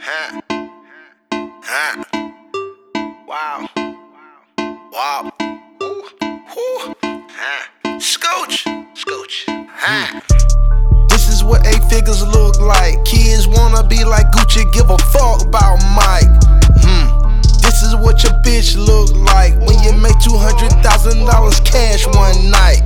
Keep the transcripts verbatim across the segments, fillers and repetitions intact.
Huh. Huh. Wow. Wow. Ooh. Ooh. Huh. Scooch. Scooch. Huh. This is what eight figures look like. Kids wanna be like Gucci, give a fuck about Mike. Hmm. This is what your bitch look like when you make two hundred thousand dollars cash one night.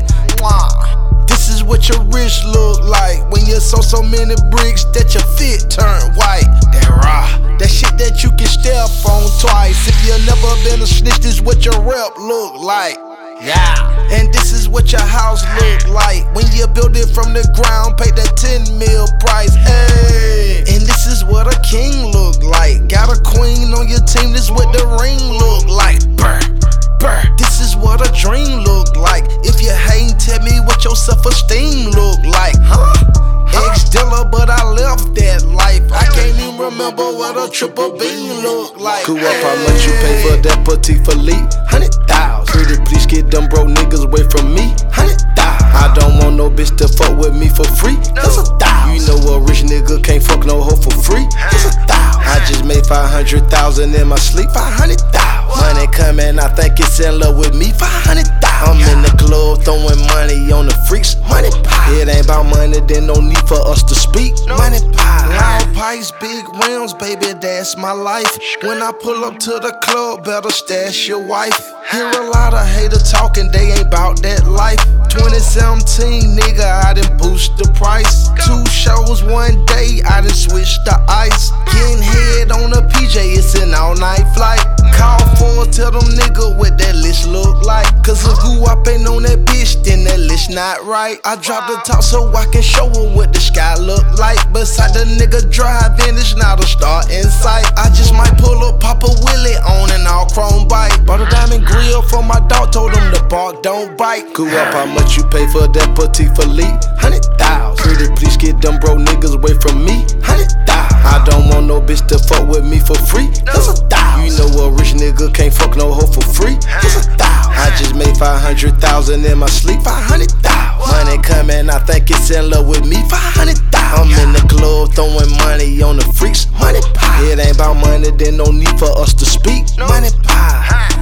Mwah. This is what your wrist look like when you sold so many bricks that your fit turn white. That raw, that shit that you can step on twice. If you never been a snitch, this is what your rep look like. Yeah. And this is what your house look like when you build it from the ground, pay that ten mil price. Hey. And this is what a king look like. Got a queen on your team, this is what the ring look like. Brr, brr. This is what a dream look like. If you hating, tell me what your self-esteem look like. Huh? Ex-dealer, but I left that life. I can't even remember what a triple beam look like. Cool up how much you pay for that Petit Philippe? Hundred thousand. Pretty please get them broke niggas away from me. Hundred thousand. I don't want no bitch to fuck with me for free. That's a thousand. You know a rich nigga can't fuck no hoe for free. That's a thousand. I just made five hundred thousand in my sleep. Five hundred thousand. Money coming, I think it's in love with me. Five hundred thousand. I'm in the club throwing money on the freaks. Money pie. It ain't about money, then no need for us to speak. Money pie. Loud pipes, big rims, baby, that's my life. When I pull up to the club, better stash your wife. Hear a lot of haters talking, they ain't bout that life. twenty seventeen, nigga, I done boost the price. Two shows one day, I done switched the ice. Getting head on a P J, it's an all night flight. Call for, tell them nigga what that list look like. Cause if who up ain't on that bitch, then that list not right. I drop the top so I can show her what the sky look like. Beside the nigga driving, it's not a star in sight. I just might pull up, pop a Willie on an all chrome bike. Bought a diamond grill for my dog, told him to bark, don't bite. Cool up how much you pay for that Petit Philippe? Hundred thousand. Pretty please get them broke niggas away from me. Hundred thousand. I don't want no bitch to fuck with me for free. That's a thousand. You know a rich nigga can't fuck no hoe for free. That's a thousand. I just made five hundred thousand in my sleep. Five hundred thousand. Money coming, I think it's in love with me. Five hundred thousand. I'm in the club throwing money on the freaks. Money pie. It ain't about money, then no need for us to speak. Money pie.